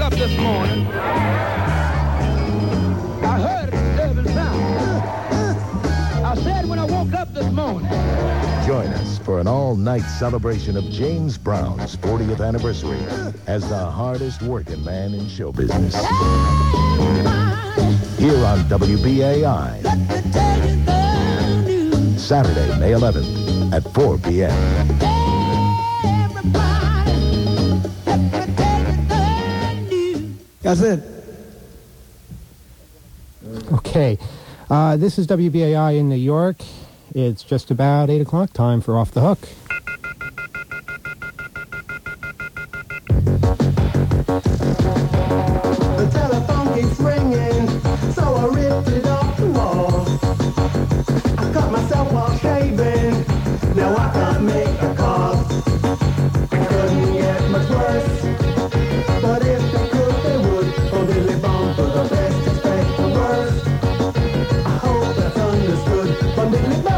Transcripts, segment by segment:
up this morning, I heard a disturbing sound. I said when I woke up this morning. Join us for an all-night celebration of James Brown's 40th anniversary as the hardest working man in show business. Here on WBAI. Saturday, May 11th at 4 p.m. That's it. Okay. This is WBAI in New York. It's just about 8 o'clock, time for Off the Hook. The telephone keeps ringing, so I ripped it off the wall. I cut myself while shaving, now I can't make a call. It couldn't get much worse, but if they could, they would. For Billy Bond, for the best, expect the worst. I hope that's understood from Billy Bond.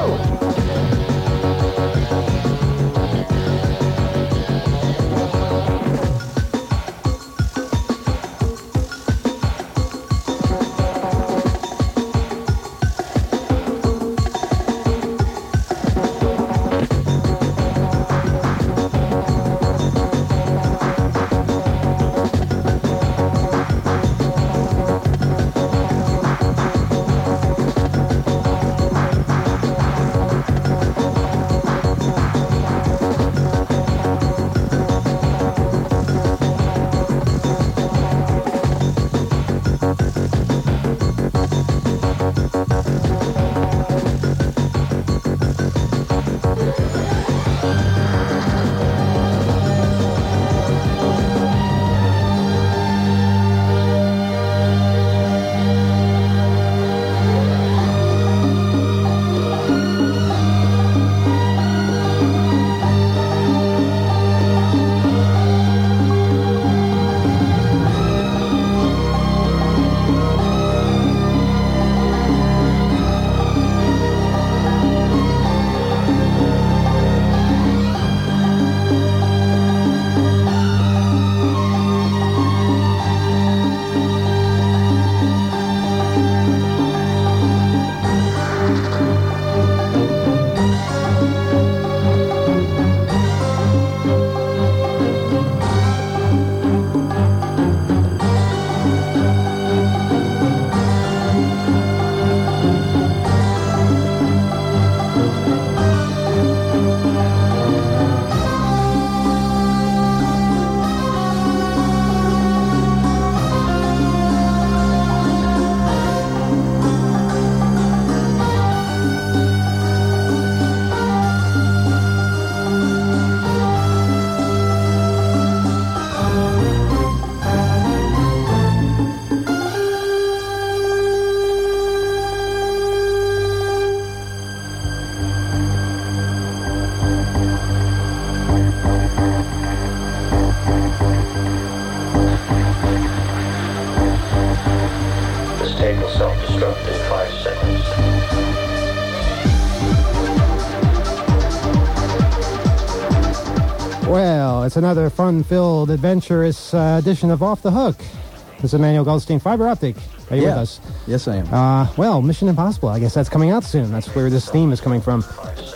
Well, it's another fun-filled, adventurous edition of Off the Hook. This is Emmanuel Goldstein, Fiber Optic. Are you with us? Yes, I am. Well, Mission Impossible. I guess that's coming out soon. That's where this theme is coming from.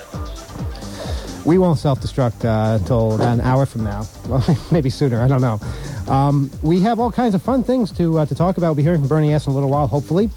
We won't self-destruct until about an hour from now. Well, maybe sooner. I don't know. We have all kinds of fun things to talk about. We'll be hearing from Bernie S. in a little while, hopefully.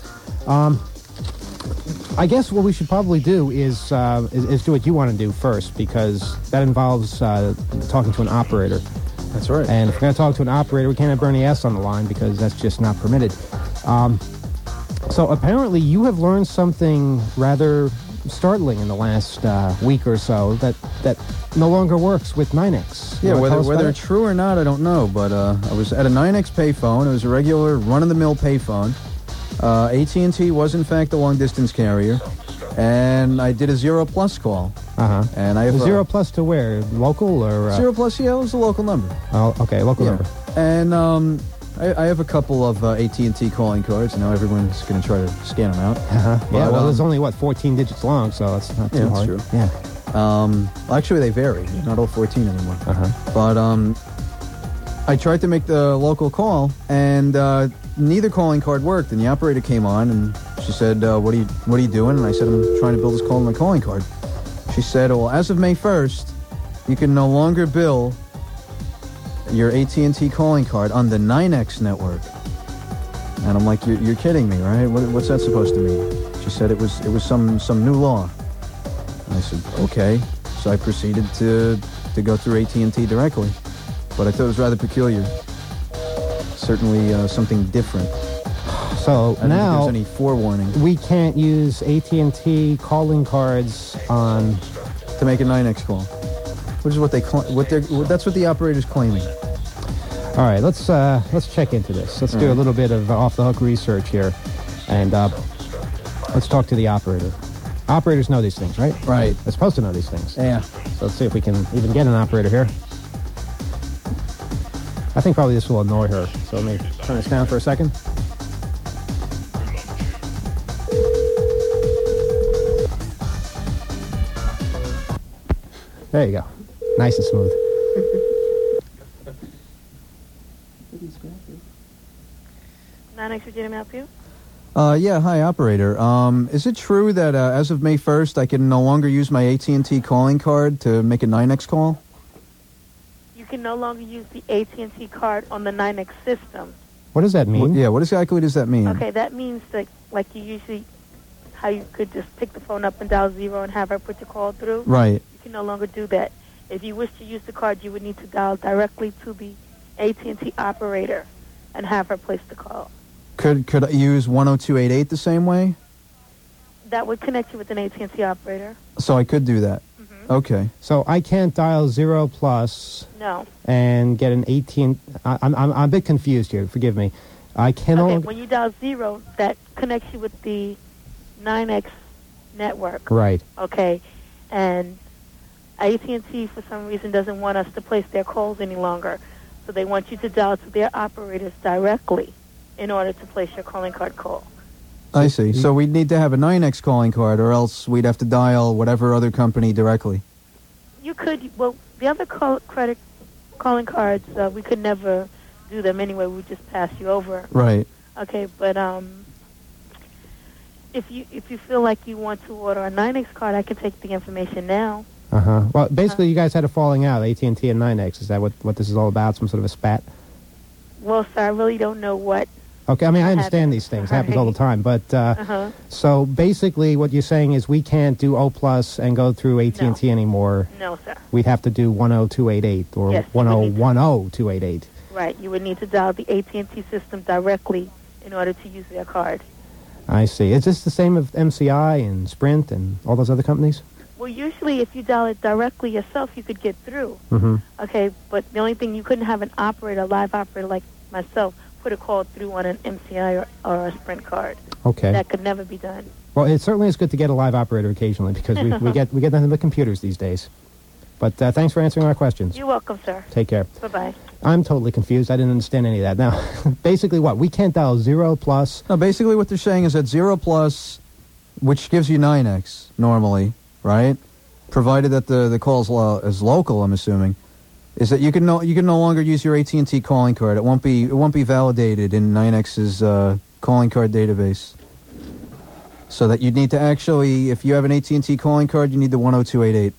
I guess what we should probably do is do what you want to do first, because that involves talking to an operator. That's right. And if we're going to talk to an operator, we can't have Bernie S. on the line because that's just not permitted. So apparently you have learned something rather startling in the last week or so that no longer works with NYNEX. Yeah, whether it's true or not, I don't know. But I was at a NYNEX payphone. It was a regular run-of-the-mill payphone. AT&T was, in fact, a long-distance carrier. And I did a Zero Plus call. Uh-huh. And I have Zero Plus to where? Local or? Zero Plus, yeah, it was a local number. Oh, okay, local number. And I have a couple of AT&T calling cards. Now everyone's going to try to scan them out. Uh-huh. Yeah, well, there's only, 14 digits long, so that's not too hard. That's true. Yeah. Actually, they vary. They're not all 14 anymore. Uh-huh. But I tried to make the local call, and neither calling card worked. And the operator came on, and she said, "What are you doing?" And I said, "I'm trying to bill this call on my calling card." She said, "Well, as of May 1st, you can no longer bill your AT&T calling card on the 9X network." And I'm like, "You're kidding me, right? What's that supposed to mean?" She said it was some new law. And I said, "Okay." So I proceeded to go through AT&T directly. But I thought it was rather peculiar. Certainly something different. So I don't now think there's any forewarning we can't use AT&T calling cards on. to make a 9X call, which is what that's what the operator's claiming. All right, let's check into this. Let's do a little bit of off-the-hook research here, and let's talk to the operator. Operators know these things, right? Right. They're supposed to know these things. Yeah. So let's see if we can even get an operator here. I think probably this will annoy her. So let me turn this down for a second. There you go. Nice and smooth. Nine-X, Virginia, may I help you? Yeah, hi, operator. Is it true that as of May 1st, I can no longer use my AT&T calling card to make a 9X call? You can no longer use the AT&T card on the 9X system. What does that mean? What exactly does that mean? Okay, that means that, like you usually, how you could just pick the phone up and dial 0 and have her put your call through. Right. You can no longer do that. If you wish to use the card, you would need to dial directly to the AT&T operator and have her place the call. Could I use 10288 the same way? That would connect you with an AT&T operator. So I could do that. Mm-hmm. Okay. So I can't dial 0 plus No. and get an AT&T. I'm a bit confused here. Forgive me. I can Okay, only. when you dial 0, that connects you with the 9X network. Right. Okay, and AT&T for some reason doesn't want us to place their calls any longer, so they want you to dial to their operators directly in order to place your calling card call. I see. So we'd need to have a 9X calling card, or else we'd have to dial whatever other company directly. You could, well, the other credit calling cards, we could never do them anyway. We would just pass you over. Right. Okay, but if you feel like you want to order a 9X card, I can take the information now. Uh-huh. Well, basically, you guys had a falling out, AT&T and 9X. Is that what this is all about, some sort of a spat? Well, sir, I really don't know what. Okay, I mean, I understand these things. It happens all the time. But, so basically what you're saying is we can't do O Plus and go through AT&T anymore. No, sir. We'd have to do 10288 or Yes, 1010288. Right, you would need to dial the AT&T system directly in order to use their card. I see. Is this the same with MCI and Sprint and all those other companies? Well, usually if you dial it directly yourself, you could get through. Mm-hmm. Okay, but the only thing, you couldn't have an operator, a live operator like myself, put a call through on an MCI or a Sprint card. Okay. That could never be done. Well, it certainly is good to get a live operator occasionally because we get nothing but computers these days. But thanks for answering our questions. You're welcome, sir. Take care. Bye-bye. I'm totally confused. I didn't understand any of that. Now, basically what? We can't dial 0 plus? No, basically what they're saying is that 0 plus, which gives you 9X normally, right? Provided that the call is local, I'm assuming, is that you can no longer use your AT&T calling card. It won't be validated in 9X's calling card database. So that you'd need to actually, if you have an AT&T calling card, you need the 10288.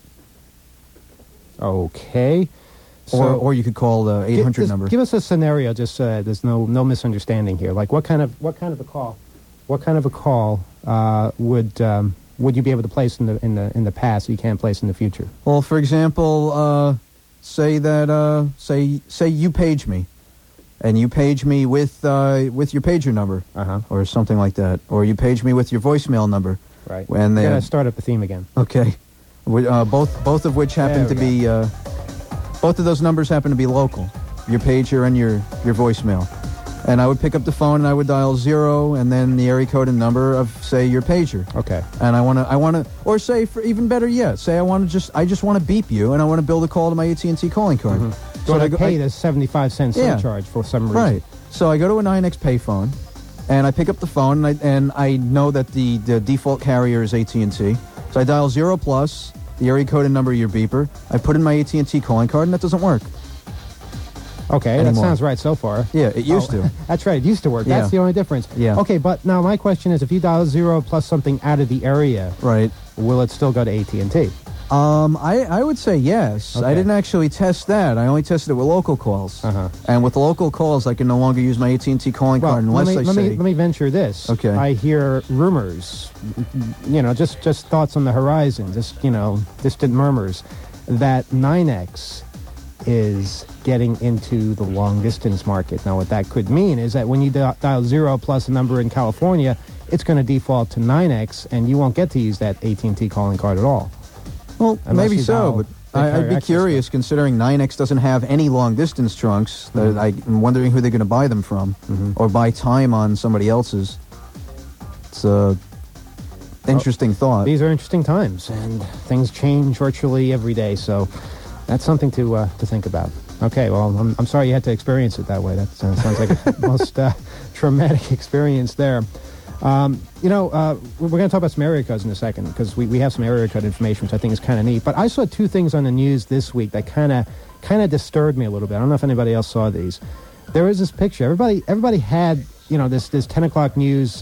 Okay. Or you could call the 800 number. Give us a scenario, just there's no misunderstanding here. Like what kind of a call? What kind of a call would you be able to place in the past that you can't place in the future? Well, for example, say you page me, and you page me with your pager number, or something like that, or you page me with your voicemail number. Right. And they gotta start up the theme again. Okay. Both of which happen to be both of those numbers happen to be local, your pager and your voicemail. And I would pick up the phone and I would dial 0 and then the area code and number of, say, your pager. Okay. And I want to, or say, for even better yet, say I just want to beep you and I want to build a call to my AT&T calling card. Mm-hmm. So I pay the 75-cent surcharge for some reason. Right. So I go to a 9X payphone and I pick up the phone and I know that the default carrier is AT&T. So I dial 0 plus, the area code and number of your beeper. I put in my AT&T calling card and that doesn't work. Okay, that anymore. sounds right so far. Yeah, it used to. That's right. It used to work. Yeah. That's the only difference. Yeah. Okay, but now my question is, if you dial 0 plus something out of the area, Right. will it still go to AT&T? I would say yes. Okay. I didn't actually test that. I only tested it with local calls. Uh-huh. And with local calls, I can no longer use my AT&T calling card unless I say... let me venture this. Okay. I hear rumors, just thoughts on the horizon, just, distant murmurs, that 9X is getting into the long-distance market. Now, what that could mean is that when you dial 0 plus a number in California, it's going to default to 9X, and you won't get to use that AT&T calling card at all. Well, Unless maybe you so, dial but the I'd carrier be access curious, considering 9X doesn't have any long-distance trunks. I'm wondering who they're going to buy them from, or buy time on somebody else's. It's a interesting thought. These are interesting times, and things change virtually every day, so that's something to think about. Okay, well, I'm sorry you had to experience it that way. That sounds like a most traumatic experience there. We're going to talk about some area codes in a second, because we have some area code information, which I think is kind of neat. But I saw two things on the news this week that kind of disturbed me a little bit. I don't know if anybody else saw these. There was this picture. Everybody had, this 10 o'clock news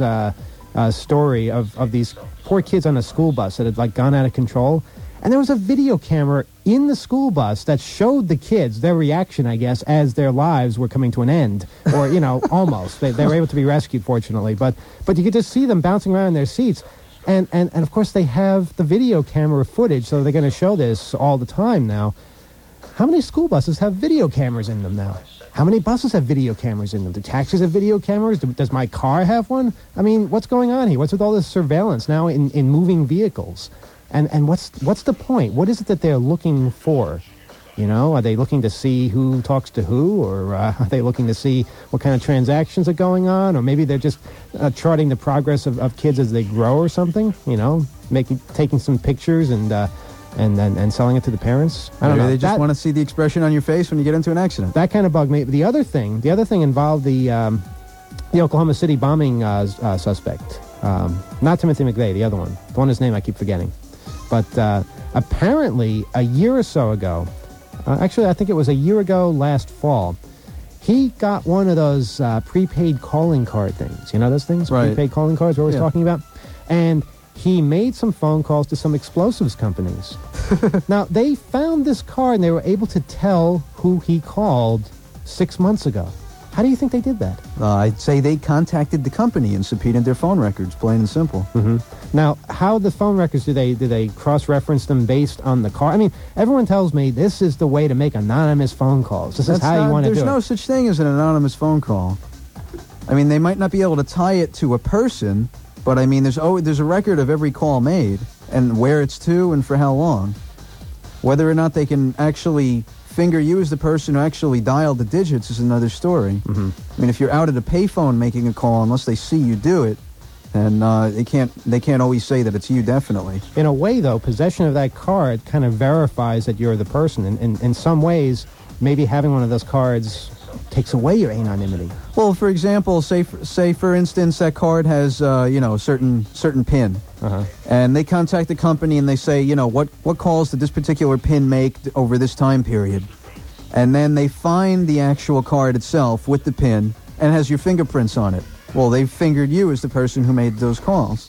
story of these poor kids on a school bus that had gone out of control. And there was a video camera in the school bus that showed the kids, their reaction, I guess, as their lives were coming to an end. Or, almost. They were able to be rescued, fortunately. But you could just see them bouncing around in their seats. And of course, they have the video camera footage, so they're going to show this all the time now. How many school buses have video cameras in them now? How many buses have video cameras in them? Do taxis have video cameras? Does my car have one? I mean, what's going on here? What's with all this surveillance now in moving vehicles? And what's the point? What is it that they're looking for? Are they looking to see who talks to who? Or are they looking to see what kind of transactions are going on? Or maybe they're just charting the progress of kids as they grow or something? Taking some pictures and selling it to the parents? I don't know. They just want to see the expression on your face when you get into an accident. That kind of bugged me. The other thing involved the Oklahoma City bombing suspect. Not Timothy McVeigh, the other one. The one whose name I keep forgetting. But apparently, a year or so ago, actually, I think it was a year ago last fall, he got one of those prepaid calling card things. You know those things? Right. Prepaid calling cards we're always talking about? And he made some phone calls to some explosives companies. Now, they found this card, and they were able to tell who he called 6 months ago. How do you think they did that? I'd say they contacted the company and subpoenaed their phone records, plain and simple. Mm-hmm. Now, how the phone records, do they cross-reference them based on the car? I mean, everyone tells me this is the way to make anonymous phone calls. This is how you want to do it. There's no such thing as an anonymous phone call. I mean, they might not be able to tie it to a person, but I mean, there's a record of every call made and where it's to and for how long. Whether or not they can actually finger you as the person who actually dialed the digits is another story. Mm-hmm. I mean, if you're out at a payphone making a call, unless they see you do it, and they can't always say that it's you, definitely. In a way, though, possession of that card kind of verifies that you're the person. And in some ways, maybe having one of those cards takes away your anonymity. Well, for example, say for instance, that card has a certain PIN, and they contact the company and they say, what calls did this particular PIN make over this time period, and then they find the actual card itself with the PIN and has your fingerprints on it. Well, they've fingered you as the person who made those calls.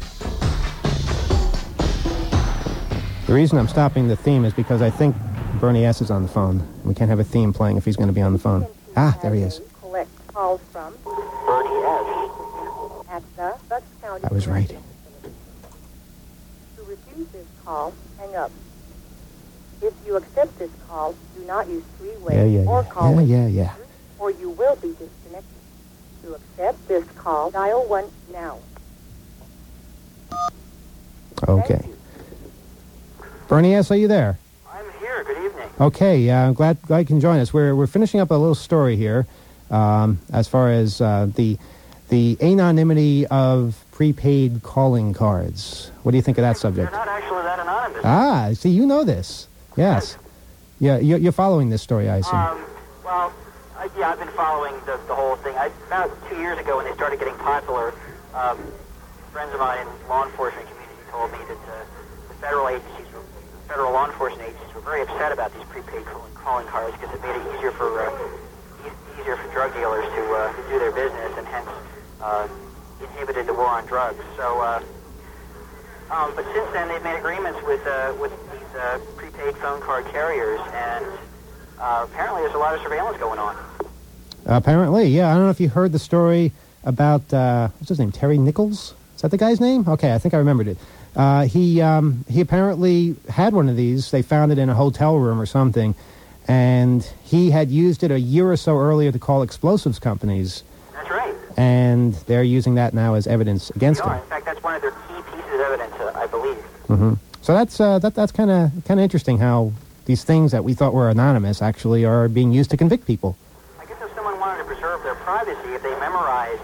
The reason I'm stopping the theme is because I think Bernie S. is on the phone. We can't have a theme playing if he's going to be on the phone. Ah, there he is. Collect calls from Bernie S. at the Bucks County. I was right. To refuse this call, hang up. If you accept this call, do not use three-way or call Yeah. or you will be disconnected. To accept this call, dial 1 now. Okay. Bernie S., are you there? I'm here. Good evening. Okay, I'm glad you can join us. We're finishing up a little story here as far as the anonymity of prepaid calling cards. What do you think of that subject? They're not actually that anonymous. Ah, see, you know this. Yes. Yeah, you're following this story, I assume. I've been following the whole thing. About 2 years ago when they started getting popular, friends of mine in the law enforcement community told me that the federal law enforcement agencies were very upset about these prepaid calling cards because it made it easier for drug dealers to do their business, and hence inhibited the war on drugs. So, but since then they've made agreements with these prepaid phone card carriers, and apparently there's a lot of surveillance going on. Apparently, yeah. I don't know if you heard the story about what's his name, Terry Nichols. Is that the guy's name? Okay, I think I remembered it. He apparently had one of these. They found it in a hotel room or something, and he had used it a year or so earlier to call explosives companies. That's right. And they're using that now as evidence against him. In fact, that's one of their key pieces of evidence, I believe. Mm-hmm. So that's kind of interesting how these things that we thought were anonymous actually are being used to convict people. I guess if someone wanted to preserve their privacy, if they memorized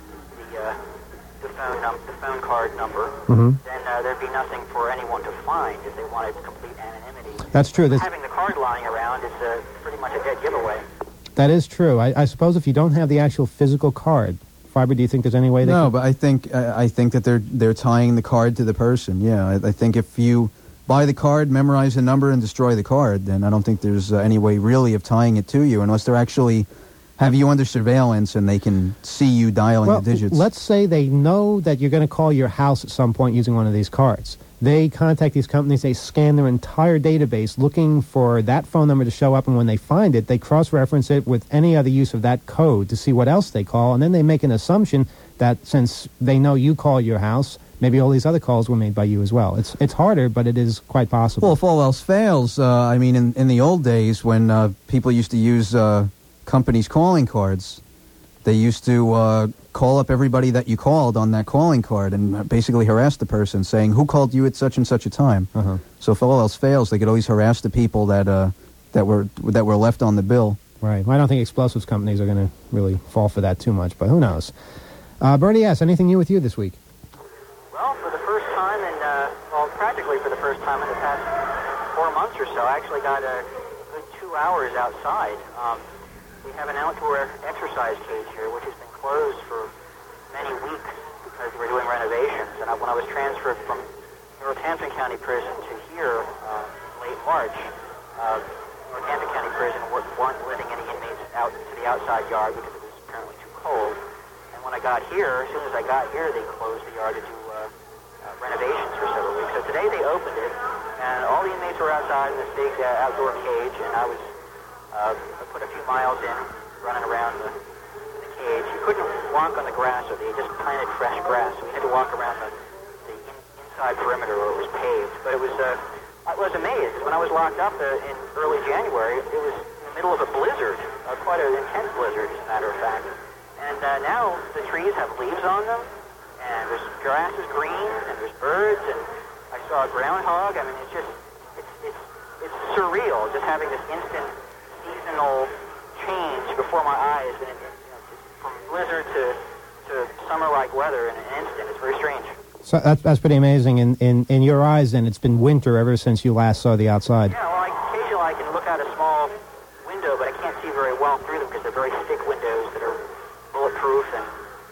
the phone card number, then there'd be nothing for anyone to find if they wanted complete anonymity. That's true. Having the card lying around is pretty much a dead giveaway. That is true. I suppose if you don't have the actual physical card, Fiber, do you think there's any way they No, can... but I think that they're tying the card to the person. Yeah, I think if you buy the card, memorize the number, and destroy the card, then I don't think there's any way really of tying it to you unless they're actually have you under surveillance and they can see you dialing the digits. Let's say they know that you're going to call your house at some point using one of these cards. They contact these companies, they scan their entire database looking for that phone number to show up, and when they find it, they cross-reference it with any other use of that code to see what else they call, and then they make an assumption that since they know you call your house, maybe all these other calls were made by you as well. It's harder, but it is quite possible. Well, if all else fails, I mean, in the old days when people used to use companies' calling cards, they used to call up everybody that you called on that calling card and basically harass the person, saying, who called you at such and such a time? So if all else fails, they could always harass the people that were left on the bill. Right. Well, I don't think explosives companies are going to really fall for that too much, but who knows? Bernie S., anything new with you this week? Well, for the first time practically for the first time in the past 4 months or so, I actually got a good 2 hours outside. We have an outdoor exercise cage here, which has been closed for many weeks because we're doing renovations. And when I was transferred from Northampton County Prison to here late March, Northampton County Prison weren't letting any inmates out to the outside yard because it was apparently too cold. And when I got here, as soon as I got here, they closed the yard to do renovations for several weeks. So today they opened it, and all the inmates were outside in this big outdoor cage, and I was I put a few miles in, running around the cage. You couldn't walk on the grass, so they just planted fresh grass. So we had to walk around the inside perimeter where it was paved. But I was amazed, because when I was locked up in early January, it was in the middle of a blizzard, quite an intense blizzard, as a matter of fact. And now the trees have leaves on them, and there's grass is green, and there's birds, and I saw a groundhog. I mean, it's surreal, just having this instant seasonal change before my eyes, and from blizzard to summer-like weather in an instant. It's very strange. So that's pretty amazing. In your eyes, then, it's been winter ever since you last saw the outside. Yeah, well, occasionally I can look out a small window, but I can't see very well through them because they're very thick windows that are bulletproof and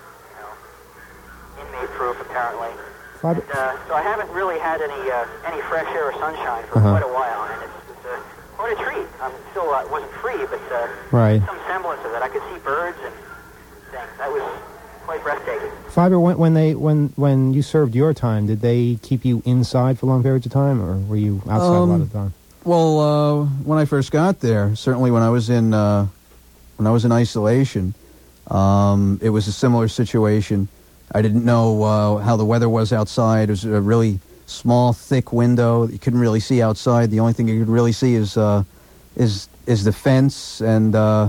inmate-proof, apparently. And, so I haven't really had any fresh air or sunshine for quite a while, and it's quite a treat. Still wasn't free, but some semblance of it. I could see birds and things. That was quite breathtaking. Fiber, when you served your time, did they keep you inside for long periods of time, or were you outside a lot of the time? Well, when I first got there, certainly when I was in isolation, it was a similar situation. I didn't know how the weather was outside. It was a really small, thick window. You couldn't really see outside. The only thing you could really see is the fence and the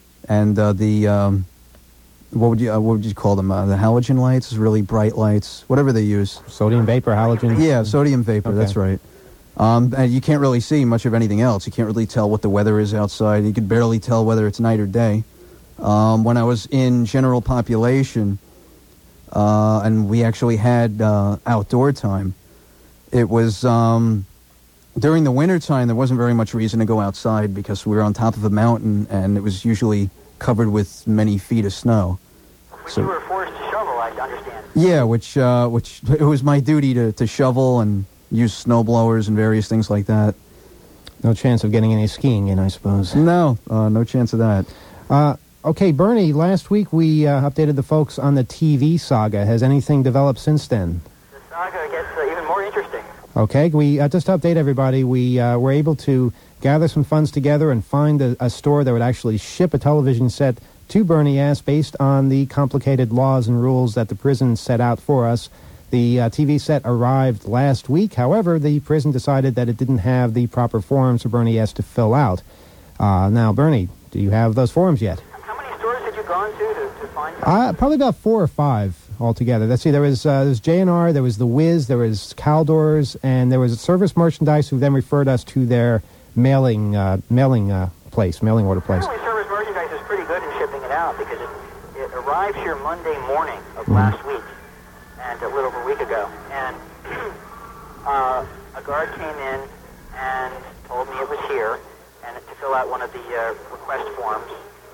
what would you call them? The halogen lights, really bright lights, whatever they use. Sodium vapor, halogen. Yeah, sodium vapor. Okay. That's right. And you can't really see much of anything else. You can't really tell what the weather is outside. You could barely tell whether it's night or day. When I was in general population, and we actually had outdoor time, it was during the winter time. There wasn't very much reason to go outside because we were on top of a mountain, and it was usually covered with many feet of snow. Which you were forced to shovel, I understand. Yeah, which it was my duty to shovel and use snow blowers and various things like that. No chance of getting any skiing in, I suppose. No, no chance of that. Okay, Bernie, last week we updated the folks on the TV saga. Has anything developed since then? The saga gets even more interesting. Okay, we just to update everybody, we were able to gather some funds together and find a store that would actually ship a television set to Bernie S. based on the complicated laws and rules that the prison set out for us. The TV set arrived last week. However, the prison decided that it didn't have the proper forms for Bernie S. to fill out. Now, Bernie, do you have those forms yet? How many stores had you gone to find them? Probably about 4 or 5 altogether. Let's see, there was J&R, there was The Wiz, there was Caldors, and there was Service Merchandise, who then referred us to their mailing order place. Apparently Service Merchandise is pretty good in shipping it out because it arrived here Monday morning of last week, and a little over a week ago. And a guard came in and told me it was here, and to fill out one of the request forms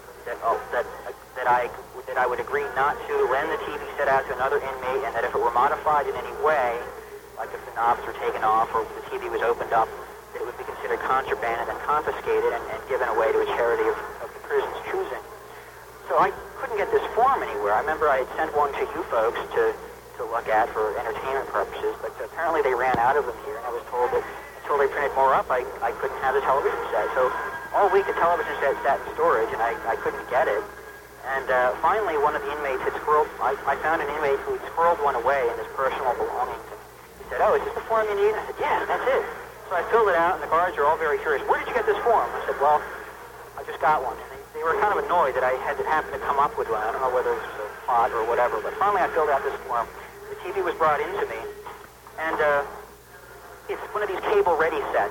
that I would agree not to lend the TV set out to another inmate, and that if it were modified in any way, like if the knobs were taken off or the TV was opened up, that it would be considered contraband and then confiscated and given away to a charity of the prison's choosing. So I couldn't get this form anywhere. I remember I had sent one to you folks to look at for entertainment purposes, but apparently they ran out of them here, and I was told that until they printed more up, I couldn't have the television set. So all week the television set sat in storage, and I couldn't get it. And finally, one of the inmates had I found an inmate who had squirreled one away in his personal belongings. And he said, "Oh, is this the form you need?" I said, "Yeah, that's it." So I filled it out, and the guards are all very curious. "Where did you get this form?" I said, "Well, I just got one." And they were kind of annoyed that I had happened to come up with one. I don't know whether it was a plot or whatever, but finally I filled out this form. The TV was brought into me, and it's one of these cable-ready sets.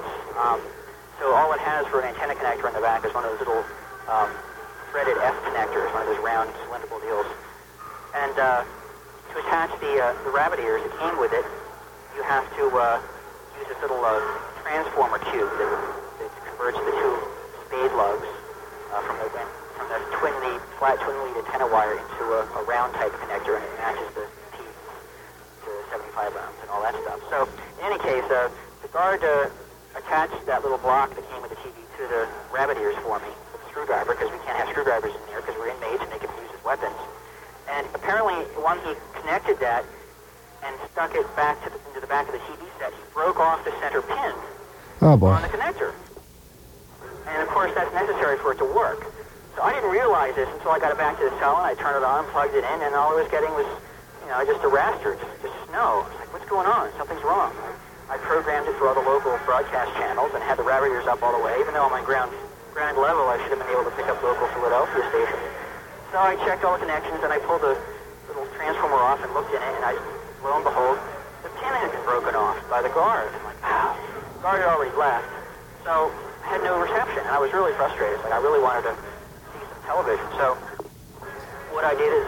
So all it has for an antenna connector in the back is one of those little threaded F connectors, one of those round cylindrical deals. And to attach the rabbit ears that came with it, you have to use this little transformer cube that converts the two spade lugs from the flat twin lead antenna wire into a round type connector, and it matches the teeth to 75 rounds and all that stuff. So in any case, the guard attached that little block that came with the TV to the rabbit ears for me with a screwdriver, because we can't have screwdrivers in there because we're inmates and they can be used as weapons. And apparently, when he connected that and stuck it back into the back of the TV set, he broke off the center pin on the connector. And of course, that's necessary for it to work. So I didn't realize this until I got it back to the cell, and I turned it on, plugged it in, and all I was getting was, just a raster, just snow. I was like, what's going on? Something's wrong. I programmed it for all the local broadcast channels and had the rabbit ears up all the way. Even though I'm on ground level, I should have been able to pick up local Philadelphia stations. So I checked all the connections, and I pulled the little transformer off and looked in it, and lo and behold, the pin had been broken off by the guard. I'm like, wow. The guard had already left. So I had no reception, and I was really frustrated. Like, I really wanted to see some television. So what I did is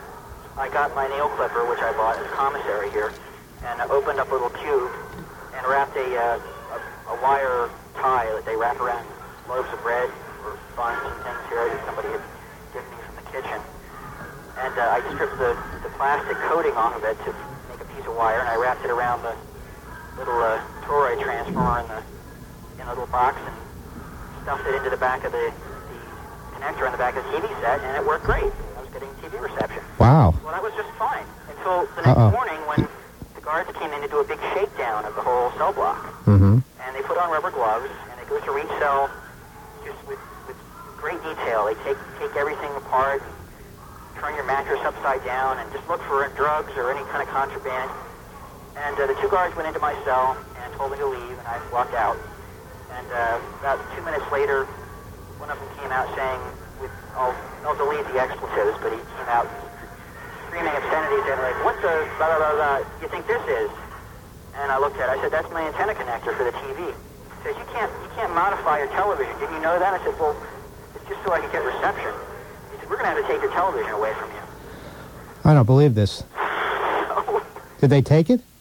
I got my nail clipper, which I bought at the commissary here, and I opened up a little cube and wrapped a wire tie that they wrap around loaves of bread or buns and things here that somebody had given me from the kitchen. And I stripped the plastic coating off of it to make a piece of wire, and I wrapped it around the little toroid transformer in a little box and stuffed it into the back of the connector on the back of the TV set, and it worked great. I was getting TV reception. Wow. Well, that was just fine until the next morning when the guards came in to do a big shakedown of the whole cell block. Mm-hmm. And they put on rubber gloves, and they go through each cell just with great detail. They take everything apart, and turn your mattress upside down, and just look for drugs or any kind of contraband. And the two guards went into my cell and told me to leave, and I walked out. And about 2 minutes later, one of them came out saying, I'll delete the expletives, but he came out screaming obscenities and like, what the blah, blah, blah, blah, you think this is? And I looked at it. I said, that's my antenna connector for the TV. He says, you can't modify your television. Didn't you know that? I said, well, it's just so I can get reception. He said, we're going to have to take your television away from you. I don't believe this. Did they take it?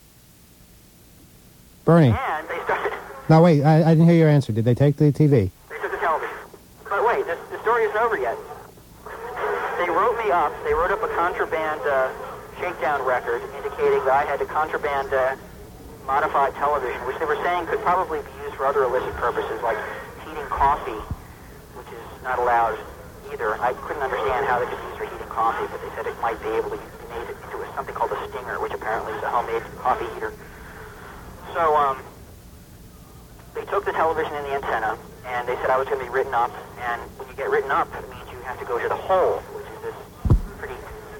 Bernie. And they started... No, wait, I didn't hear your answer. Did they take the TV? They took the television. But wait, the story isn't over yet. They wrote me up. They wrote up a contraband shakedown record indicating that I had a contraband modified television, which they were saying could probably be used for other illicit purposes, like heating coffee, which is not allowed either. I couldn't understand how they could use for heating coffee, but they said it might be able to be made into something called a stinger, which apparently is a homemade coffee heater. So they took the television and the antenna, and they said I was going to be written up. And when you get written up, it means you have to go to the hole, which is this pretty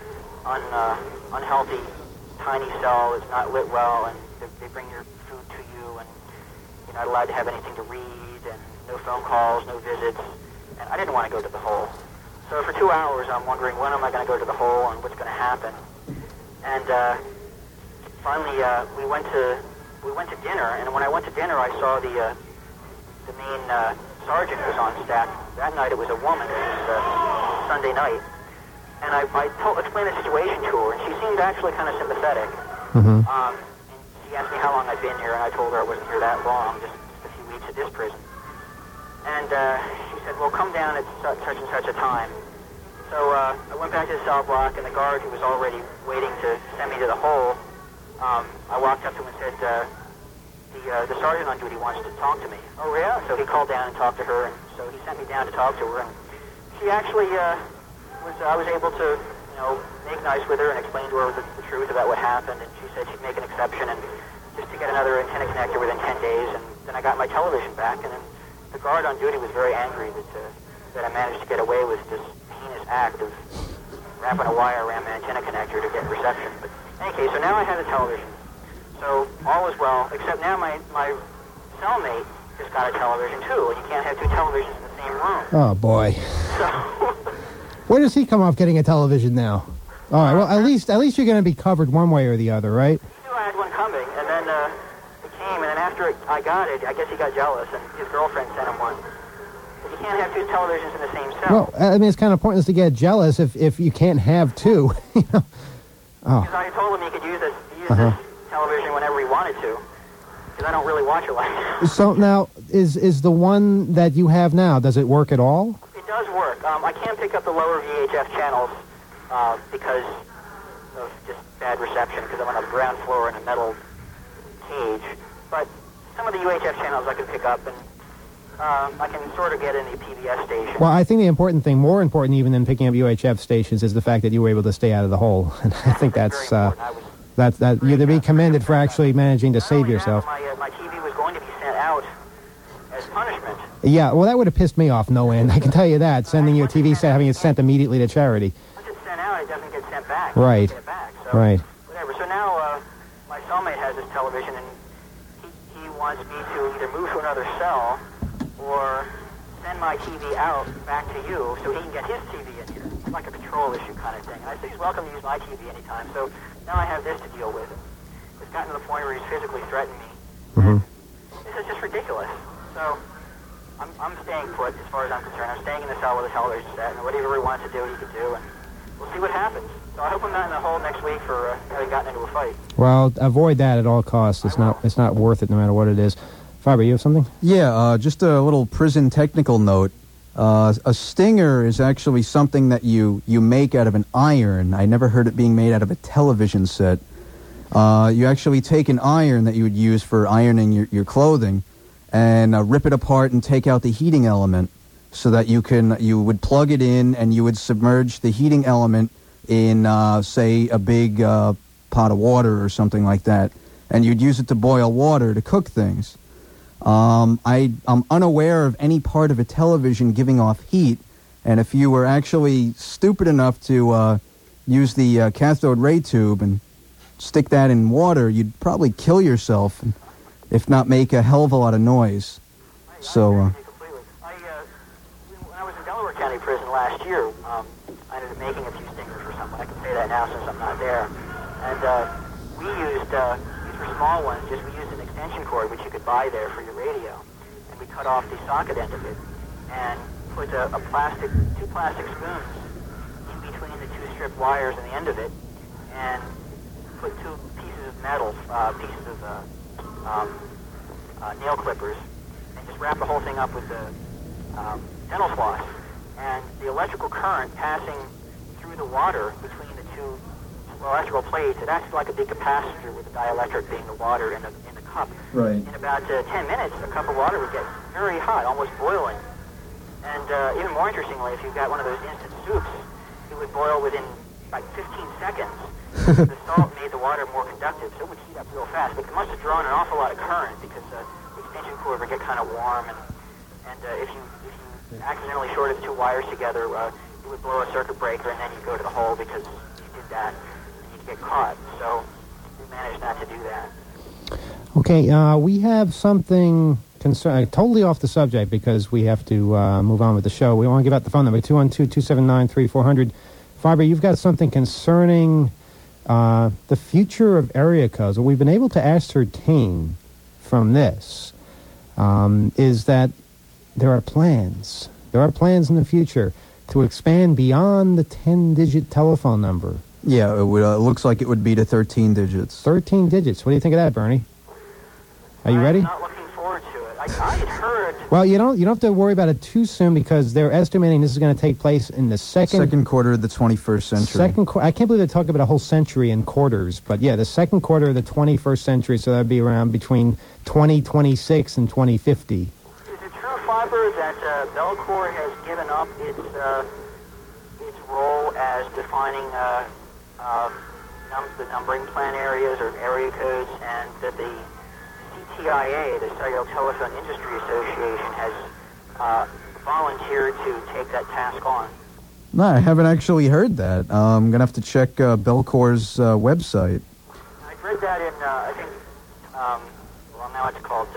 unhealthy, tiny cell. It's not lit well, and they bring your food to you, and you're not allowed to have anything to read, and no phone calls, no visits. And I didn't want to go to the hole. So for 2 hours, I'm wondering when am I going to go to the hole and what's going to happen. And finally, we went to dinner. And when I went to dinner, I saw the main sergeant was on staff. That night, it was a woman. It was Sunday night. And I explained the situation to her, and she seemed actually kind of sympathetic. Mm-hmm. And she asked me how long I'd been here, and I told her I wasn't here that long, just a few weeks at this prison. And she said, well, come down at such and such a time. So I went back to the cell block, and the guard who was already waiting to send me to the hole, I walked up to him and said, the sergeant on duty wants to talk to me. Oh, yeah? So he called down and talked to her, and so he sent me down to talk to her. And she actually I was able to, make nice with her and explain to her the truth about what happened. And she said she'd make an exception and just to get another antenna connector within 10 days. And then I got my television back, and then the guard on duty was very angry that I managed to get away with this heinous act of wrapping a wire around my antenna connector to get reception. But in any case, so now I have a television. So all is well, except now my cellmate just got a television too, and you can't have two televisions in the same room. Oh, boy. So Where does he come off getting a television now? All right, well, at least you're going to be covered one way or the other, right? He knew I had one coming, and then it came, and then after I got it, I guess he got jealous, and his girlfriend sent him one. But you can't have two televisions in the same cell. Well, I mean, it's kind of pointless to get jealous if you can't have two. Oh. Because I told him he could use this television whenever he wanted to, because I don't really watch it like that. So now, is the one that you have now, does it work at all? It does work. I can't pick up the lower VHF channels because of just bad reception, because I'm on the ground floor in a metal cage. But some of the UHF channels I can pick up, and I can sort of get in the PBS station. Well, I think the important thing, more important even than picking up UHF stations, is the fact that you were able to stay out of the hole. And I think that's you're to be commended for actually managing to save yourself. My TV was going to be sent out as punishment. Yeah, well, that would have pissed me off no end. I can tell you that. Sending your TV set, having it sent immediately to charity. Once it's sent out, it doesn't get sent back. Right. Get it back, so Right. Whatever. So now my cellmate has this television, and he wants me to either move to another cell or send my TV out back to you so he can get his TV in here. It's like a control issue kind of thing. And I say he's welcome to use my TV anytime. So now I have this to deal with. It's gotten to the point where he's physically threatened me. Mm-hmm. This is just ridiculous. So I'm staying put as far as I'm concerned. I'm staying in the cell with a television set, and whatever he wants to do, he can do, and we'll see what happens. So I hope I'm not in the hole next week for having gotten into a fight. Well, avoid that at all costs. It's not worth it no matter what it is. Faber, you have something? Yeah, just a little prison technical note. A stinger is actually something that you make out of an iron. I never heard it being made out of a television set. You actually take an iron that you would use for ironing your clothing and rip it apart and take out the heating element so that you would plug it in and you would submerge the heating element in, say, a big pot of water or something like that. And you'd use it to boil water to cook things. I'm unaware of any part of a television giving off heat, and if you were actually stupid enough to use the cathode ray tube and stick that in water, you'd probably kill yourself, if not make a hell of a lot of noise. So, When I was in Delaware County Prison last year, I ended up making a few stingers for someone. I can say that now since I'm not there. And we used, these were small ones, we used an extension cord, which you could buy there for your radio. And we cut off the socket end of it and put two plastic spoons in between the two strip wires and the end of it, and put two pieces of metal, pieces of nail clippers, and just wrap the whole thing up with the dental floss. And the electrical current passing through the water between the two electrical plates, it acts like a big capacitor with the dielectric being the water in the cup. Right. In about 10 minutes, a cup of water would get very hot, almost boiling. And even more interestingly, if you've got one of those instant soups, it would boil within like 15 seconds. The salt made the water more conductive, so it would heat up real fast. But it must have drawn an awful lot of current because the extension cord would get kind of warm, and if you accidentally shorted two wires together, it would blow a circuit breaker, and then you'd go to the hole because you did that, and you'd get caught. So we managed not to do that. Okay, we have something totally off the subject because we have to move on with the show. We want to give out the phone number, 212-279-3400. Faber, you've got something concerning the future of area codes. What we've been able to ascertain from this is that there are plans. There are plans in the future to expand beyond the 10-digit telephone number. Yeah, it looks like it would be to 13 digits. 13 digits. What do you think of that, Bernie? Are you ready? I'm not looking forward to it. I had heard... Well, you don't have to worry about it too soon because they're estimating this is going to take place in the second quarter of the 21st century. I can't believe they're talking about a whole century in quarters, but yeah, the second quarter of the 21st century, so that would be around between 2026 and 2050. Is it true, Faber, that Belcor has given up its role as defining the numbering plan areas or area codes, and that the CTIA, the Cellular Telephone Industry Association, has volunteered to take that task on? No, I haven't actually heard that. I'm going to have to check Belcor's website. I've read that in, I think, well, now it's called,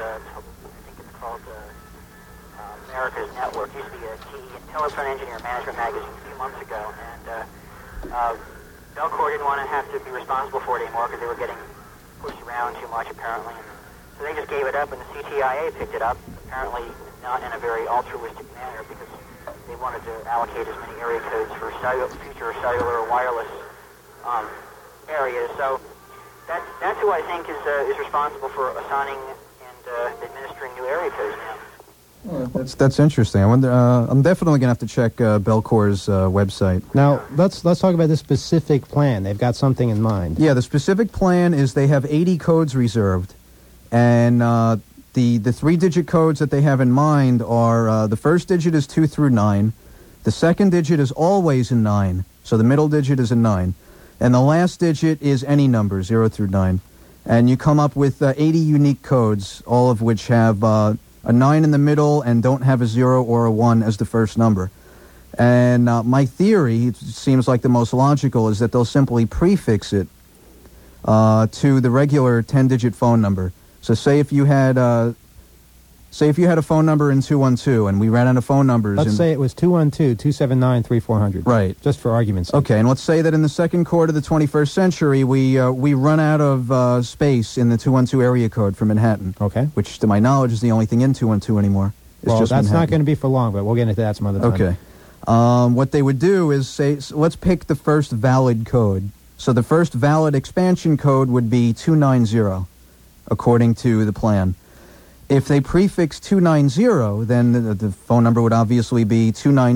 America's Network. It used to be a Telephone Engineer Management magazine a few months ago, and Belcor didn't want to have to be responsible for it anymore because they were getting pushed around too much, apparently. So they just gave it up, and the CTIA picked it up, apparently not in a very altruistic manner, because they wanted to allocate as many area codes for future cellular or wireless areas. So that's who I think is responsible for assigning and administering new area codes now. Well, that's interesting. I wonder. I'm definitely going to have to check Belcor's website. Now, let's talk about this specific plan. They've got something in mind. Yeah, the specific plan is they have 80 codes reserved, and the 3-digit codes that they have in mind are the first digit is 2 through 9, the second digit is always a 9, so the middle digit is a 9, and the last digit is any number, 0 through 9, and you come up with 80 unique codes, all of which have a 9 in the middle and don't have a 0 or a 1 as the first number. And my theory, it seems like the most logical, is that they'll simply prefix it to the regular 10-digit phone number. So say if you had a phone number in 212 and we ran out of phone numbers. Let's say it was 212-279-3400. Right. Just for argument's sake. Okay, and let's say that in the second quarter of the 21st century, we run out of space in the 212 area code for Manhattan. Okay. Which, to my knowledge, is the only thing in 212 anymore. Well, that's Manhattan. not going to be for long, but we'll get into that some other time. Okay. What they would do is say, let's pick the first valid code. So the first valid expansion code would be 290, according to the plan. If they prefix 290, then the phone number would obviously be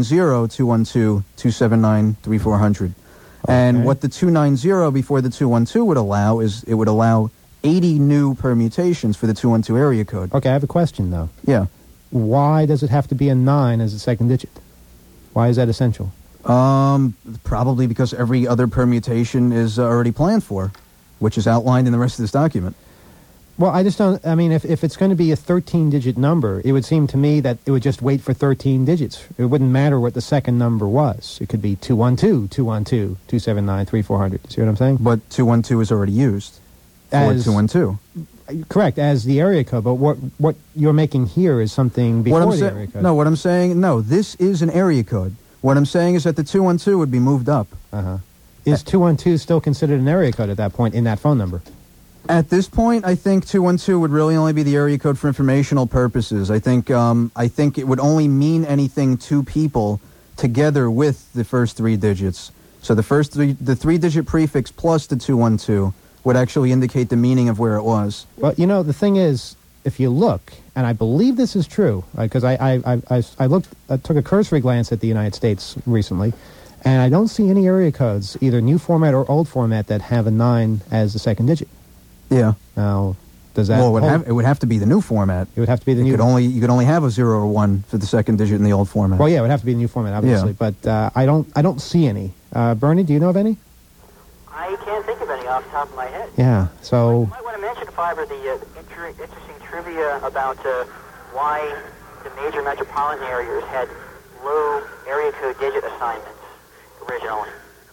290-212-279-3400. Okay. And what the 290 before the 212 would allow is it would allow 80 new permutations for the 212 area code. Okay, I have a question, though. Yeah. Why does it have to be a 9 as a second digit? Why is that essential? Probably because every other permutation is already planned for, which is outlined in the rest of this document. Well, I just don't... I mean, if it's going to be a 13-digit number, it would seem to me that it would just wait for 13 digits. It wouldn't matter what the second number was. It could be 212-212-279-3400. See what I'm saying? But 212 is already used for 212. Correct, as the area code. But what you're making here is something before the area code. No, what I'm saying... No, this is an area code. What I'm saying is that the 212 would be moved up. Uh-huh. Is 212 still considered an area code at that point in that phone number? At this point, I think 212 would really only be the area code for informational purposes. I think it would only mean anything to people together with the first 3 digits. So the 3-digit prefix plus the 212 would actually indicate the meaning of where it was. Well, you know, the thing is, if you look, and I believe this is true, because I took a cursory glance at the United States recently, and I don't see any area codes, either new format or old format, that have a 9 as the second digit. Yeah. Now, Does that? Well, it would have to be the new format. It would have to be the new. You could only have a 0 or 1 for the second digit in the old format. Well, yeah, it would have to be the new format, obviously. Yeah. But I don't see any. Bernie, do you know of any? I can't think of any off the top of my head. Yeah. So. You might want to mention, Fiber, the interesting trivia about why the major metropolitan areas had low area code digit assignments originally.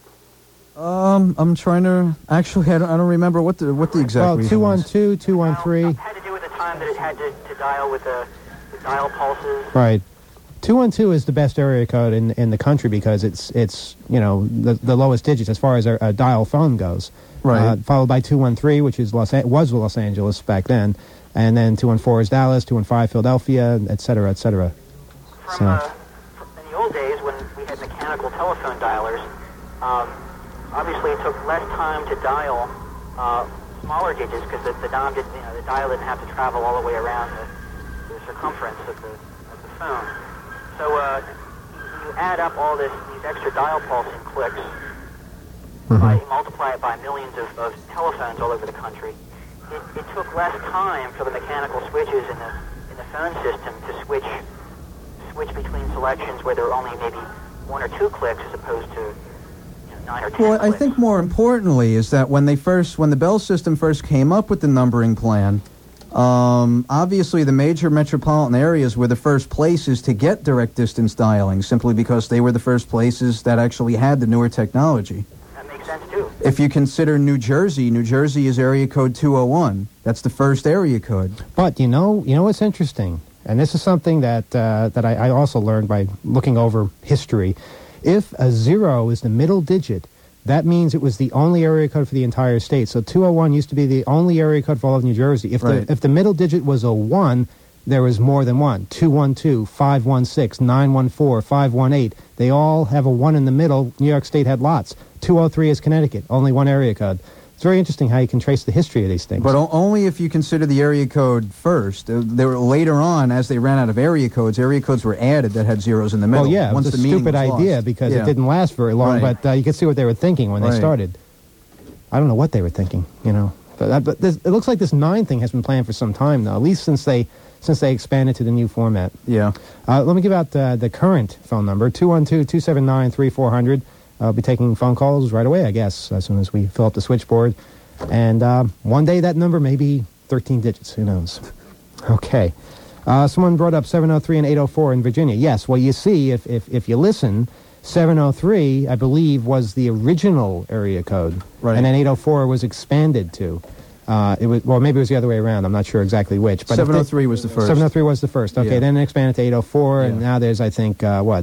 I'm trying to. Actually, I don't remember what the exact reason was. 212, 213. It had to do with the time that it had to dial with the dial pulses. Right. 212 is the best area code in the country because it's the lowest digits as far as a dial phone goes. Right. Followed by 213, which is was Los Angeles back then, and then 214 is Dallas, 215 Philadelphia, et cetera, et cetera. In the old days when we had mechanical telephone dialers, obviously it took less time to dial smaller digits because the dial didn't have to travel all the way around the circumference of the phone. So you add up all these extra dial pulsing clicks, multiply it by millions of telephones all over the country. It took less time for the mechanical switches in the phone system to switch between selections where there were only maybe 1 or 2 clicks as opposed to 9 or 10 Well, clicks. I think more importantly is that when the Bell system first came up with the numbering plan, obviously the major metropolitan areas were the first places to get direct distance dialing, simply because they were the first places that actually had the newer technology. That makes sense too. If you consider New Jersey is area code 201. That's the first area code. But you know what's interesting, and this is something that I also learned by looking over history. If a 0 is the middle digit, that means it was the only area code for the entire state. So 201 used to be the only area code for all of New Jersey. If the middle digit was a 1, there was more than one. 212, 516, 914, 518. They all have a 1 in the middle. New York State had lots. 203 is Connecticut, only one area code. It's very interesting how you can trace the history of these things. But only if you consider the area code first. They were later on, as they ran out of area codes were added that had zeros in the middle. Well, yeah, once it was the a meaning stupid was idea lost. because it didn't last very long, Right. but you could see what they were thinking when they Right. started. I don't know what they were thinking, But it looks like this 9 thing has been planned for some time now, at least since they expanded to the new format. Yeah. Let me give out the current phone number, 212-279-3400. I'll be taking phone calls right away, I guess, as soon as we fill up the switchboard. And one day that number may be 13 digits. Who knows? Okay. Someone brought up 703 and 804 in Virginia. Yes, well, you see, if you listen, 703, I believe, was the original area code. Right. And then 804 was expanded to. Maybe it was the other way around. I'm not sure exactly which. But 703 was the first. 703 was the first. Okay, Yeah. then it expanded to 804, and now there's, I think,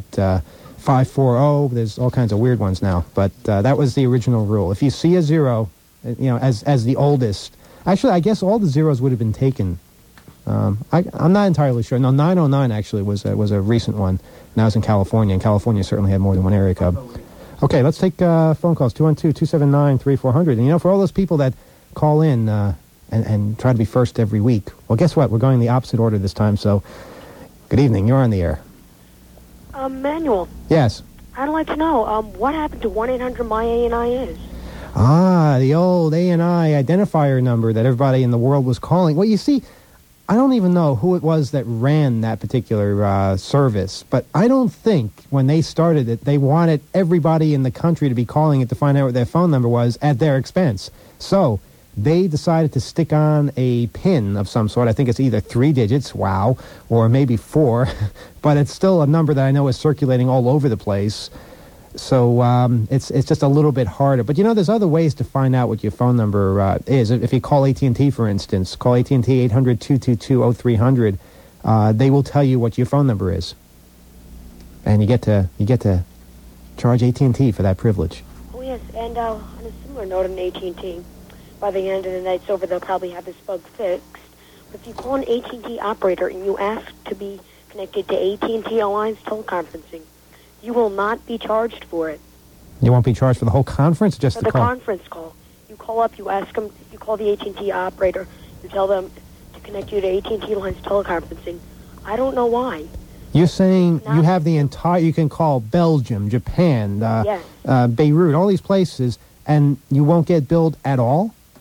540. There's all kinds of weird ones now. But that was the original rule. If you see a 0, as the oldest, actually, I guess all the zeros would have been taken. I'm not entirely sure. No, 909 actually was a recent one. Now it's in California, and California certainly had more than one area code. Okay, let's take phone calls, 212-279-3400. And, for all those people that call in and try to be first every week, well, guess what? We're going in the opposite order this time, so good evening. You're on the air. Manuel, Yes. I'd like to know, what happened to 1-800-MY-ANI is? The old ANI identifier number that everybody in the world was calling. Well, you see, I don't even know who it was that ran that particular service, but I don't think when they started it, they wanted everybody in the country to be calling it to find out what their phone number was at their expense. So they decided to stick on a pin of some sort. I think it's either 3 digits, wow, or maybe 4, but it's still a number that I know is circulating all over the place. So it's just a little bit harder. But, there's other ways to find out what your phone number is. If you call AT&T, for instance, call AT&T 800-222-0300, they will tell you what your phone number is. And you get to charge AT&T for that privilege. Oh, yes, and on a similar note on AT&T, by the end of the night's over, they'll probably have this bug fixed. But if you call an AT&T operator and you ask to be connected to AT&T Alliance teleconferencing, you will not be charged for it. You won't be charged for the whole conference, or just For the the call? conference call. You call up, you ask them, you call the AT&T operator, you tell them to connect you to AT&T Alliance teleconferencing. I don't know why. You're saying you have the entire, you can call Belgium, Japan, Yes. Beirut, all these places, and you won't get billed at all?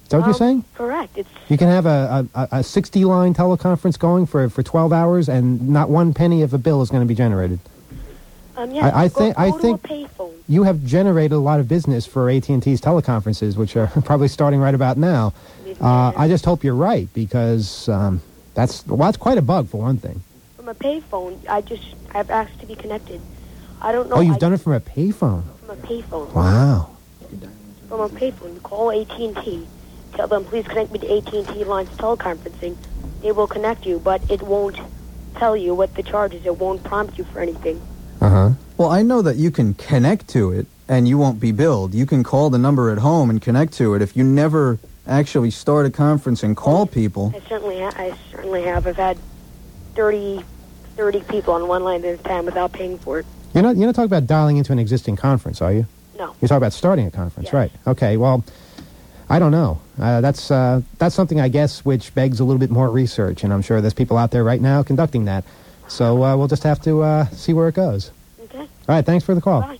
Is that what you're saying? Correct. It's You can have a 60-line teleconference going for 12 hours, and not one penny of a bill is going to be generated. yes. I go think to a payphone. you have generated a lot of business for AT&T's teleconferences, which are probably starting right about now. I just hope you're right, because that's quite a bug for one thing. From a payphone, I've asked to be connected. I don't know. Oh, you've done it from a payphone. From a payphone. Wow. From a payphone, you call AT&T. Tell them, please connect me to AT&T Lines teleconferencing. They will connect you, but it won't tell you what the charge is. It won't prompt you for anything. Uh-huh. Well, I know that you can connect to it, and you won't be billed. You can call the number at home and connect to it. If you never actually start a conference and call people... I certainly have. I've had 30 people on one line at a time without paying for it. You're not talking about dialing into an existing conference, are you? No. You're talking about starting a conference, Yes. right? Okay, well, I don't know. That's something, I guess, which begs a little bit more research, and I'm sure there's people out there right now conducting that. So we'll just have to see where it goes. Okay. All right, thanks for the call. Bye.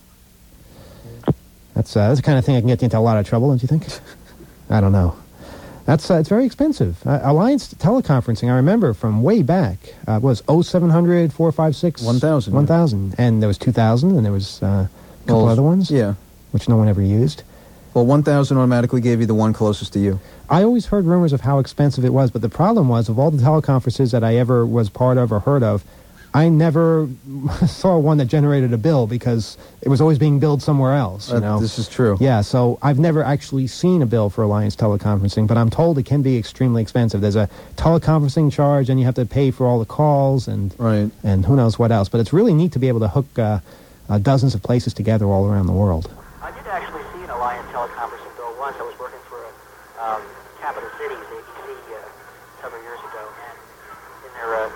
That's the kind of thing that can get you into a lot of trouble, don't you think? I don't know. It's very expensive. Alliance teleconferencing, I remember from way back, was 0700 456 1000. 1000. And there was 2000, and there was a couple other ones. Yeah. Which no one ever used. Well, 1000 automatically gave you the one closest to you. I always heard rumors of how expensive it was, but the problem was, of all the teleconferences that I ever was part of or heard of, I never saw one that generated a bill because it was always being billed somewhere else. You know? This is true. Yeah, so I've never actually seen a bill for Alliance teleconferencing, but I'm told it can be extremely expensive. There's a teleconferencing charge, and you have to pay for all the calls and who knows what else. But it's really neat to be able to hook dozens of places together all around the world. I did actually see an Alliance teleconferencing bill once. I was working for Capital Cities, ABC, several years ago, and in their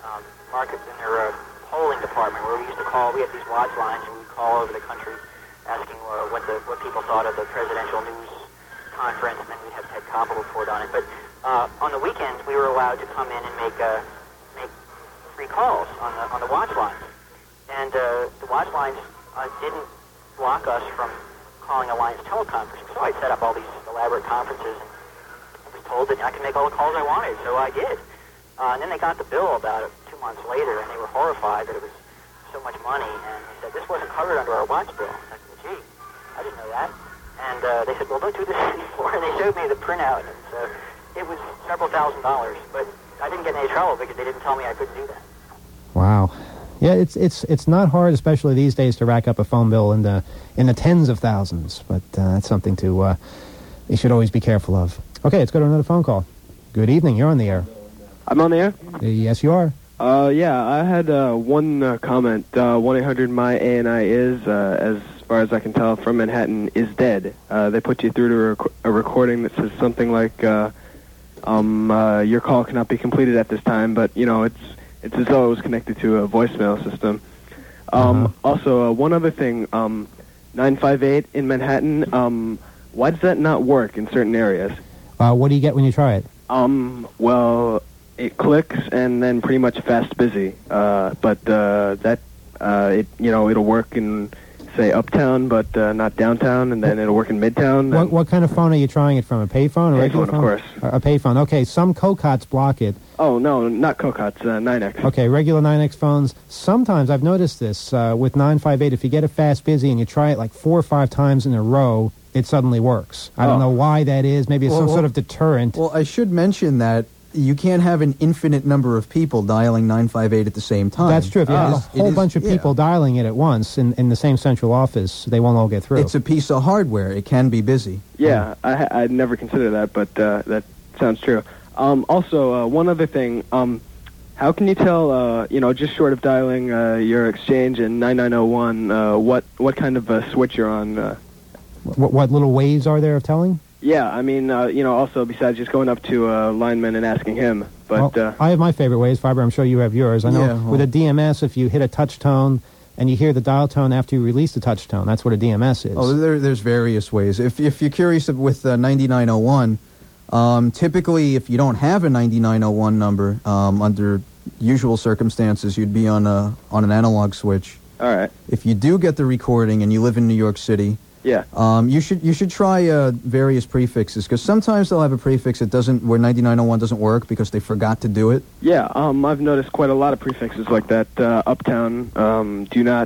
polling department, where we used to call, we had these watch lines, and we'd call over the country asking what people thought of the presidential news conference, and then we'd have Ted Koppel report on it. But on the weekends, we were allowed to come in and make free calls on the watch lines, and the watch lines didn't block us from calling Alliance teleconferencing. So I set up all these elaborate conferences, and I was told that I could make all the calls I wanted, so I did. And then they got the bill about 2 months later, and they were horrified that it was so much money, and they said, this wasn't covered under our watch bill. I said, well, gee, I didn't know that. And they said, well, don't do this anymore, and they showed me the printout, and it was several $1,000s, but I didn't get in any trouble because they didn't tell me I couldn't do that. Wow. Yeah, it's not hard, especially these days, to rack up a phone bill in the tens of thousands, but that's something you should always be careful of. Okay, let's go to another phone call. Good evening, you're on the air. I'm on the air? Yes, you are. Yeah, I had one comment. 1-800-MY-ANI is, as far as I can tell, from Manhattan, is dead. They put you through to a recording that says something like, your call cannot be completed at this time, but, you know, it's as though it was connected to a voicemail system. Also, one other thing, 958 in Manhattan, why does that not work in certain areas? What do you get when you try it? Well, it clicks and then pretty much fast busy. It'll work in, say, uptown, but not downtown, and then it'll work in midtown. What kind of phone are you trying it from? A payphone? Payphone, of course. A payphone. Okay, some COCOTs block it. Oh, no, not COCOTs, 9X. Okay, regular 9X phones. Sometimes, I've noticed this, with 958, if you get it fast busy and you try it like 4 or 5 times in a row, it suddenly works. I don't know why that is. Maybe it's some sort of deterrent. Well, I should mention that you can't have an infinite number of people dialing 958 at the same time. That's true. If you have a whole bunch of people dialing it at once in the same central office, they won't all get through. It's a piece of hardware. It can be busy. Yeah, I'd never considered that, but that sounds true. Also, one other thing. How can you tell, just short of dialing your exchange in 9901, what kind of switch you're on? What little ways are there of telling? Yeah, I mean, also besides just going up to a lineman and asking him. But I have my favorite ways, Fiber. I'm sure you have yours. I know with a DMS, if you hit a touch tone and you hear the dial tone after you release the touch tone, that's what a DMS is. Oh, there's various ways. If you're curious with 9901, typically if you don't have a 9901 number, under usual circumstances, you'd be on an analog switch. All right. If you do get the recording and you live in New York City, Yeah. You should try various prefixes, because sometimes they'll have a prefix that doesn't, where 9901 doesn't work because they forgot to do it. Yeah, I've noticed quite a lot of prefixes like that. Uptown, do not,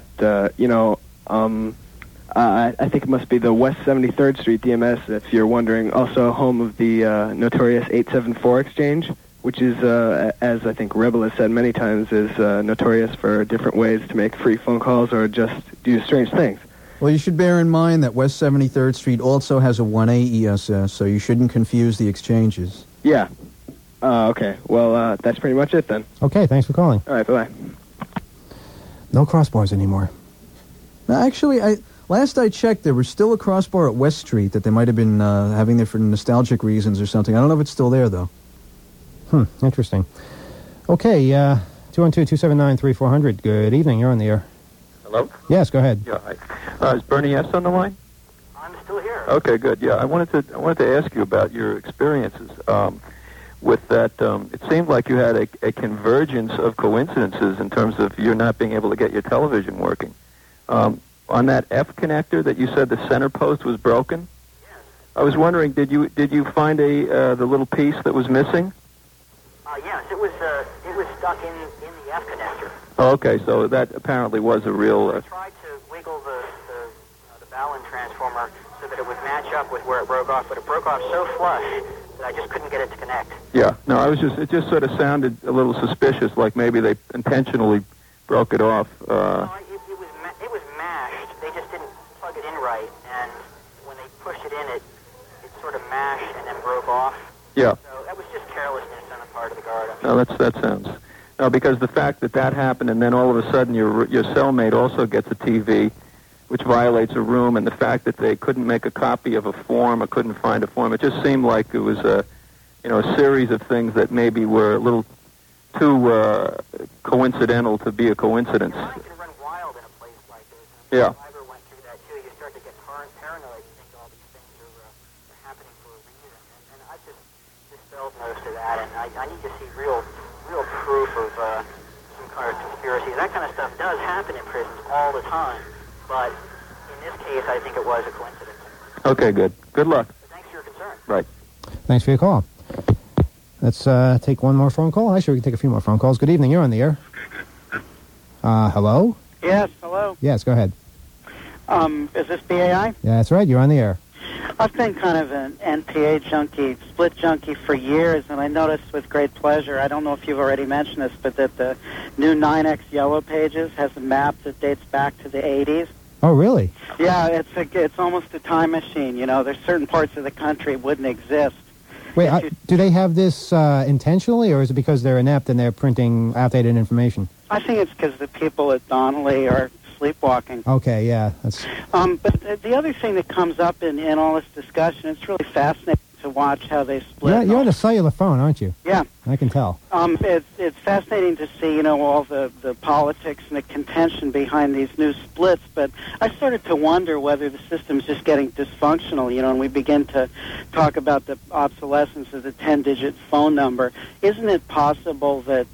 I think it must be the West 73rd Street DMS, if you're wondering. Also home of the notorious 874 exchange, which is, as I think Rebel has said many times, is notorious for different ways to make free phone calls or just do strange things. Well, you should bear in mind that West 73rd Street also has a 1A ESS, so you shouldn't confuse the exchanges. Yeah. Okay. Well, that's pretty much it then. Okay, thanks for calling. All right, bye-bye. No crossbars anymore. Now, actually, last I checked, there was still a crossbar at West Street that they might have been having there for nostalgic reasons or something. I don't know if it's still there, though. Interesting. Okay, 212-279-3400. Good evening, you're on the air. Hello? Yes, go ahead. Yeah, is Bernie S. on the line? I'm still here. Okay, good. Yeah, I wanted to ask you about your experiences with that. It seemed like you had a convergence of coincidences in terms of you not being able to get your television working. On that F connector that you said the center post was broken. Yes. I was wondering, did you find the little piece that was missing? Yes, it was stuck in the F connector. Oh, okay, so that apparently was a real. I tried to wiggle the Ballon transformer so that it would match up with where it broke off, but it broke off so flush that I just couldn't get it to connect. Yeah, no, it just sort of sounded a little suspicious, like maybe they intentionally broke it off. No, it was mashed. They just didn't plug it in right, and when they pushed it in, it sort of mashed and then broke off. Yeah. So that was just carelessness on the part of the guard. No, that sounds. No, because the fact that happened, and then all of a sudden your cellmate also gets a TV, which violates a room, and the fact that they couldn't make a copy of a form or couldn't find a form, it just seemed like it was a series of things that maybe were a little too coincidental to be a coincidence. Your mind can run wild in a place like this. Yeah. If I ever went through that too, you start to get paranoid. You think all these things are happening for a reason, and I just dispelled most of that, and I need to see real proof of some kind of conspiracy. That kind of stuff does happen in prisons all the time, but in this case, I think it was a coincidence. Okay, good. Good luck. But thanks for your concern. Right. Thanks for your call. Let's take one more phone call. Actually, we can take a few more phone calls. Good evening, you're on the air. Hello? Yes, hello. Yes, go ahead. Is this BAI? Yeah, that's right, you're on the air. I've been kind of an NPA junkie, split junkie for years, and I noticed with great pleasure, I don't know if you've already mentioned this, but that the new 9X Yellow Pages has a map that dates back to the 80s. Oh, really? Yeah, it's almost a time machine. You know, there's certain parts of the country wouldn't exist. Wait, do they have this intentionally, or is it because they're inept and they're printing outdated information? I think it's because the people at Donnelly are sleepwalking. Okay, yeah. That's. But the other thing that comes up in all this discussion, it's really fascinating to watch how they split. Yeah, you're on a cellular phone, aren't you? Yeah. I can tell. It's fascinating to see, all the politics and the contention behind these new splits, but I started to wonder whether the system's just getting dysfunctional, and we begin to talk about the obsolescence of the 10-digit phone number. Isn't it possible that,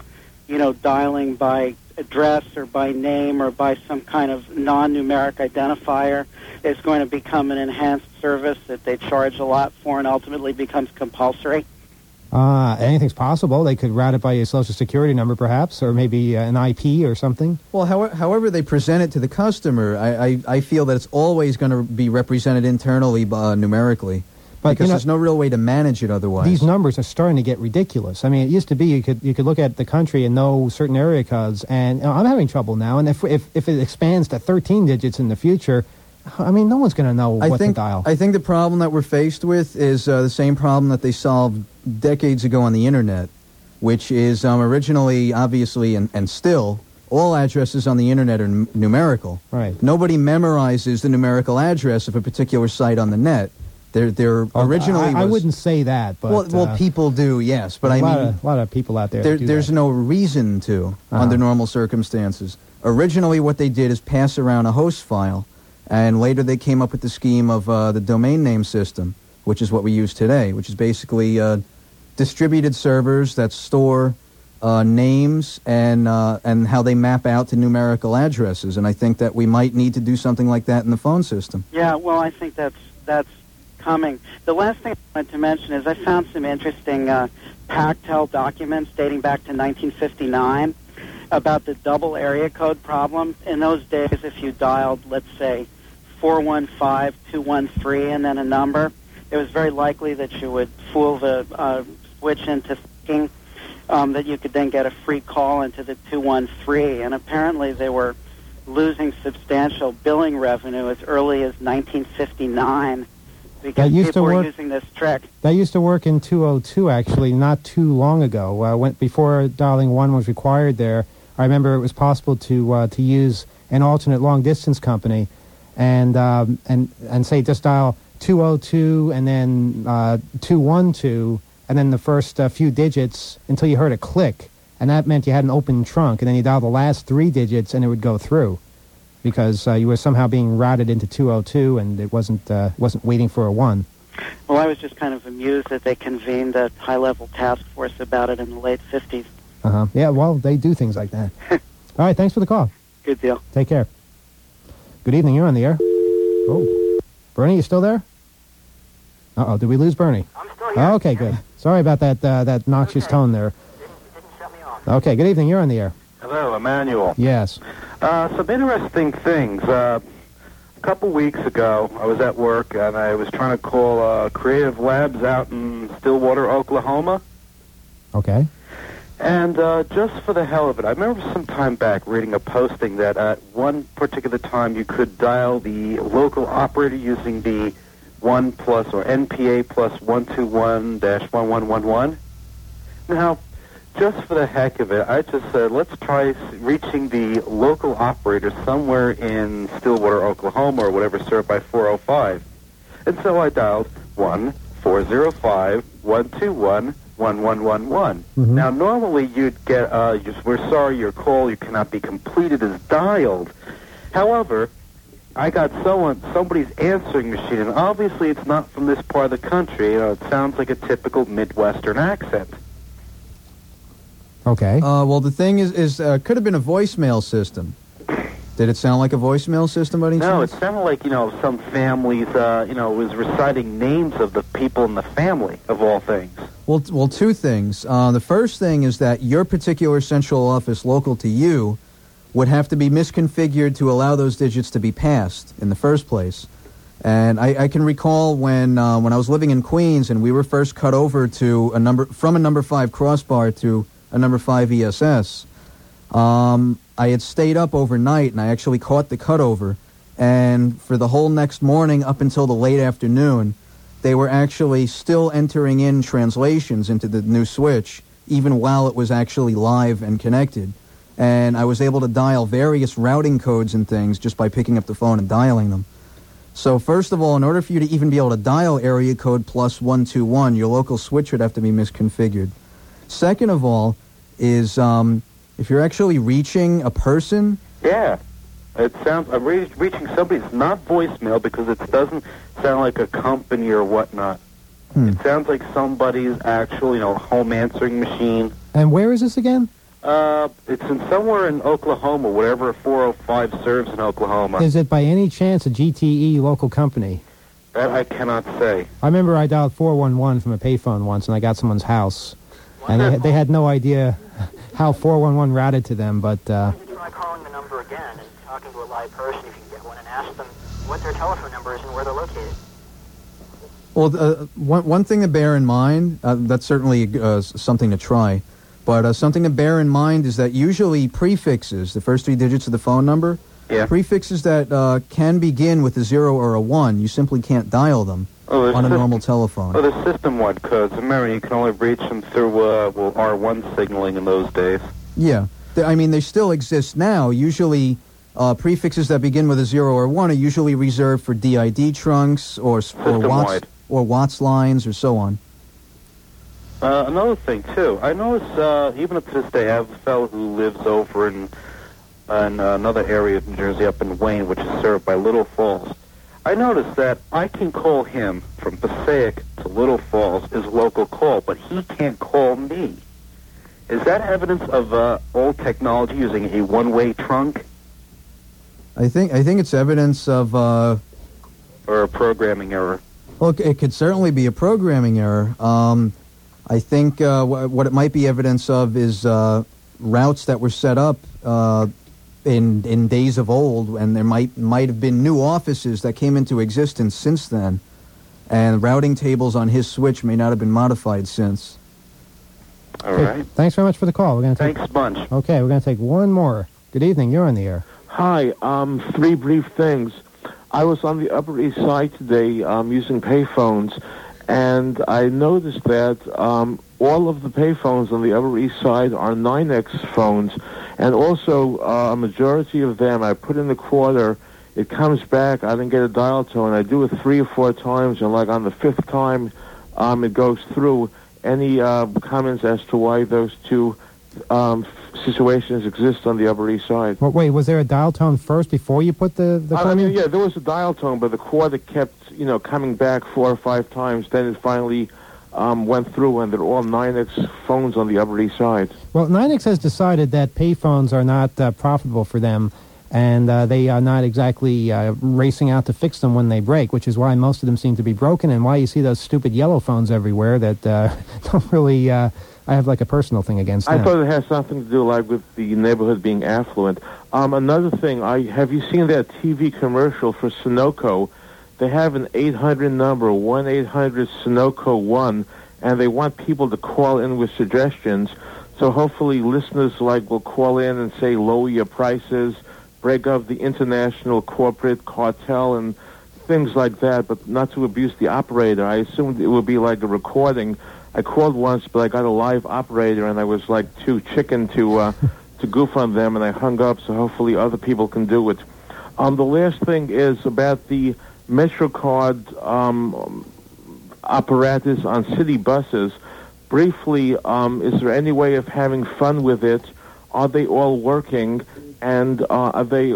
dialing by address or by name or by some kind of non-numeric identifier is going to become an enhanced service that they charge a lot for and ultimately becomes compulsory? Anything's possible. They could route it by your social security number, perhaps, or maybe an IP or something. Well, however they present it to the customer, I feel that it's always going to be represented internally numerically. But, because there's no real way to manage it otherwise. These numbers are starting to get ridiculous. I mean, it used to be you could look at the country and know certain area codes, and I'm having trouble now. And if it expands to 13 digits in the future, I mean, no one's going to know what to dial. I think the problem that we're faced with is the same problem that they solved decades ago on the Internet, which is originally, obviously, and still, all addresses on the Internet are numerical. Right. Nobody memorizes the numerical address of a particular site on the net. There originally I wouldn't say that, but well, people do, yes, but I mean, a lot of people out there. There's no reason to under normal circumstances. Originally, what they did is pass around a host file, and later they came up with the scheme of the domain name system, which is what we use today, which is basically distributed servers that store names and how they map out to numerical addresses, and I think that we might need to do something like that in the phone system. Yeah, well, I think that's coming. The last thing I wanted to mention is I found some interesting Pactel documents dating back to 1959 about the double area code problem. In those days, if you dialed, let's say, 415-213 and then a number, it was very likely that you would fool the switch into thinking that you could then get a free call into the 213. And apparently they were losing substantial billing revenue as early as 1959 because people were using this trick. That used to work in 202, actually, not too long ago. Before dialing 1 was required there, I remember it was possible to use an alternate long-distance company and say just dial 202 and then 212 and then the first few digits until you heard a click, and that meant you had an open trunk, and then you dial the last 3 digits and it would go through because you were somehow being routed into 202 and it wasn't waiting for a 1. Well, I was just kind of amused that they convened a high-level task force about it in the late 50s. Yeah, well, they do things like that. All right, thanks for the call. Good deal. Take care. Good evening, you're on the air. Oh, Bernie, you still there? Uh-oh, did we lose Bernie? I'm still here. Oh, okay, good. Sorry about that noxious tone there. Didn't shut me off. Okay, good evening, you're on the air. Hello, Emmanuel. Yes. Some interesting things. A couple weeks ago, I was at work, and I was trying to call Creative Labs out in Stillwater, Oklahoma. Okay. And just for the hell of it, I remember some time back reading a posting that at one particular time you could dial the local operator using the 1 plus or NPA plus 121-1111. Now, just for the heck of it, I just said, let's try reaching the local operator somewhere in Stillwater, Oklahoma, or whatever served by 405. And so I dialed 1-405-121-1111. Now, normally you'd get, we're sorry, your call, you cannot be completed as dialed. However, I got somebody's answering machine, and obviously it's not from this part of the country. You know, it sounds like a typical Midwestern accent. Okay. Well, the thing is could have been a voicemail system. Did it sound like a voicemail system, buddy? No, it sounded like, some families, was reciting names of the people in the family, of all things. Well, two things. The first thing is that your particular central office local to you would have to be misconfigured to allow those digits to be passed in the first place. And I can recall when I was living in Queens and we were first cut over to from a number 5 crossbar to a number 5 ESS. I had stayed up overnight and I actually caught the cutover. And for the whole next morning up until the late afternoon, they were actually still entering in translations into the new switch, even while it was actually live and connected. And I was able to dial various routing codes and things just by picking up the phone and dialing them. So first of all, in order for you to even be able to dial area code plus 121, your local switch would have to be misconfigured. Second of all is if you're actually reaching a person... Yeah. It sounds... I'm reaching somebody. It's not voicemail because it doesn't sound like a company or whatnot. It sounds like somebody's actual, home answering machine. And where is this again? It's somewhere in Oklahoma, whatever 405 serves in Oklahoma. Is it by any chance a GTE local company? That I cannot say. I remember I dialed 411 from a payphone once, and I got someone's house. And they had no idea how 411 routed to them, but... Try calling the number again and talking to a live person if you can get one and ask them what their telephone number is and where they're located. Well, one thing to bear in mind, that's certainly something to try, but something to bear in mind is that usually prefixes, the first 3 digits of the phone number, prefixes that can begin with a 0 or a 1, you simply can't dial them on a normal telephone. Oh, the system-wide codes. Remember, you can only reach them through R1 signaling in those days. Yeah. They still exist now. Usually, prefixes that begin with a 0 or 1 are usually reserved for DID trunks or Watts lines or so on. Another thing, too. I notice, even up to this day, I have a fellow who lives over in another area of New Jersey up in Wayne, which is served by Little Falls. I noticed that I can call him from Passaic to Little Falls as local call, but he can't call me. Is that evidence of old technology using a one-way trunk? I think it's evidence of or a programming error. Well, it could certainly be a programming error. I think what it might be evidence of is routes that were set up in days of old, and there might have been new offices that came into existence since then, and routing tables on his switch may not have been modified since. All right. Thanks very much for the call. We're going to take. Thanks, bunch. Okay, we're going to take one more. Good evening. You're on the air. Hi. 3 brief things. I was on the Upper East Side today using payphones, and I noticed that all of the payphones on the Upper East Side are 9X phones, and also a majority of them, I put in the quarter, it comes back, I didn't get a dial tone, I do it 3 or 4 times, and like on the 5th time it goes through. Any comments as to why those two situations exist on the Upper East Side? Well, wait, was there a dial tone first before you put the I mean, yeah, there was a dial tone, but the quarter kept, coming back 4 or 5 times. Then it finally went through, and they're all 9X phones on the Upper East Side. Well, 9X has decided that payphones are not profitable for them, and they are not exactly racing out to fix them when they break, which is why most of them seem to be broken, and why you see those stupid yellow phones everywhere that don't really... I have like a personal thing against them. I thought it had something to do like with the neighborhood being affluent. Another thing, have you seen that TV commercial for Sunoco? They have an 800 number, 1-800-SUNOCO-1, and they want people to call in with suggestions. So hopefully listeners will call in and say lower your prices, break up the international corporate cartel and things like that, but not to abuse the operator. I assumed it would be like a recording. I called once, but I got a live operator, and I was too chicken to goof on them, and I hung up, so hopefully other people can do it. The last thing is about the MetroCard apparatus on city buses. Briefly, is there any way of having fun with it? Are they all working? And are they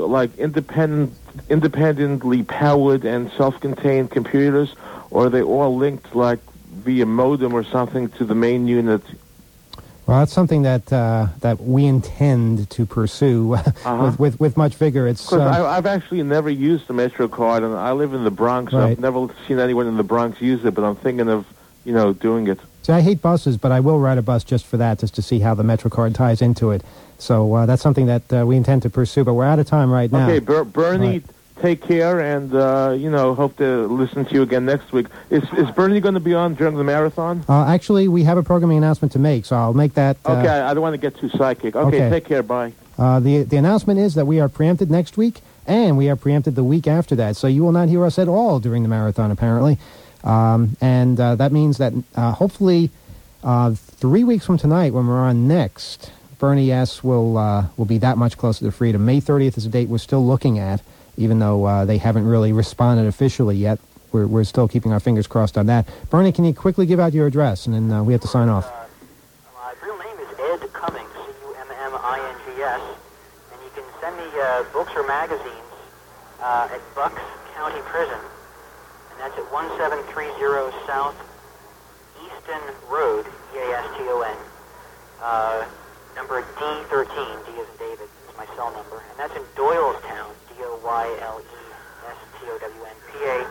independently powered and self-contained computers, or are they all linked via modem or something to the main unit? Well, that's something that we intend to pursue with much vigor. It's I've actually never used the MetroCard, and I live in the Bronx. Right. I've never seen anyone in the Bronx use it, but I'm thinking of doing it. See, I hate buses, but I will ride a bus just for that, just to see how the MetroCard ties into it. So that's something that we intend to pursue, but we're out of time right now. Okay, Bernie, take care, and, hope to listen to you again next week. Is Bernie going to be on during the marathon? Actually, we have a programming announcement to make, so I'll make that... okay, I don't want to get too psychic. Okay, take care, bye. The announcement is that we are preempted next week, and we are preempted the week after that, so you will not hear us at all during the marathon, apparently. And that means that hopefully 3 weeks from tonight, when we're on next, Bernie S. will be that much closer to freedom. May 30th is a date we're still looking at, even though they haven't really responded officially yet. We're still keeping our fingers crossed on that. Bernie, can you quickly give out your address, and then we have to sign off. My real name is Ed Cummings, C-U-M-M-I-N-G-S, and you can send me books or magazines at Bucks County Prison, and that's at 1730 South Easton Road, E-A-S-T-O-N, number D13, D as in David, is my cell number, and that's in Doylestown, D-O-Y-L-E-S-T-O-W-N, PA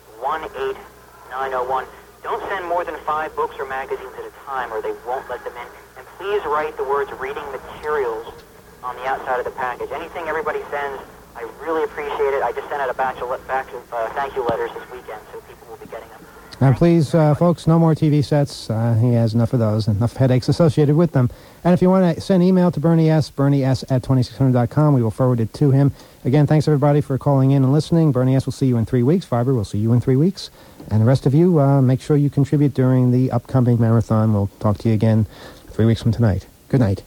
18901. Don't send more than 5 books or magazines at a time, or they won't let them in. And please write the words reading materials on the outside of the package. Anything everybody sends, I really appreciate it. I just sent out a batch of thank you letters this weekend, so people will be getting them. And please, folks, no more TV sets. He has enough of those, enough headaches associated with them. And if you want to send email to Bernie S. at 2600.com, we will forward it to him. Again, thanks, everybody, for calling in and listening. Bernie S. will see you in 3 weeks. Fiber will see you in 3 weeks. And the rest of you, make sure you contribute during the upcoming marathon. We'll talk to you again 3 weeks from tonight. Good night.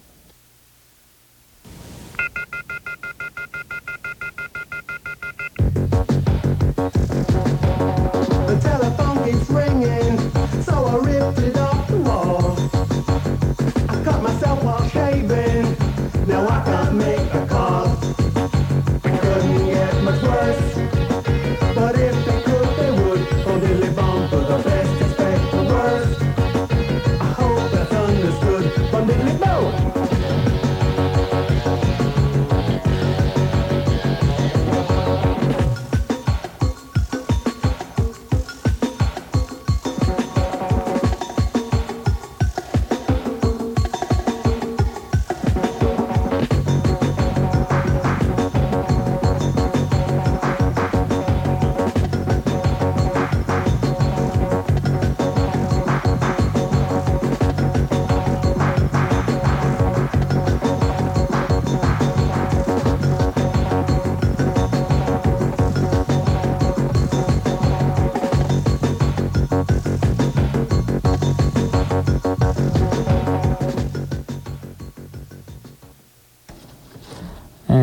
The telephone keeps ringing, so I ripped it off the wall. I cut myself while shaving, now I can't make a call. It couldn't get much worse, but if they could, they would. From Dilly Bomb to the best, expect the worst. I hope that's understood. From Dilly Bomb.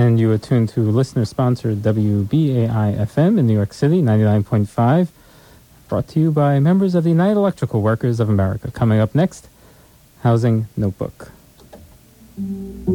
And you are tuned to listener-sponsored WBAI-FM in New York City, 99.5. Brought to you by members of the United Electrical Workers of America. Coming up next, Housing Notebook.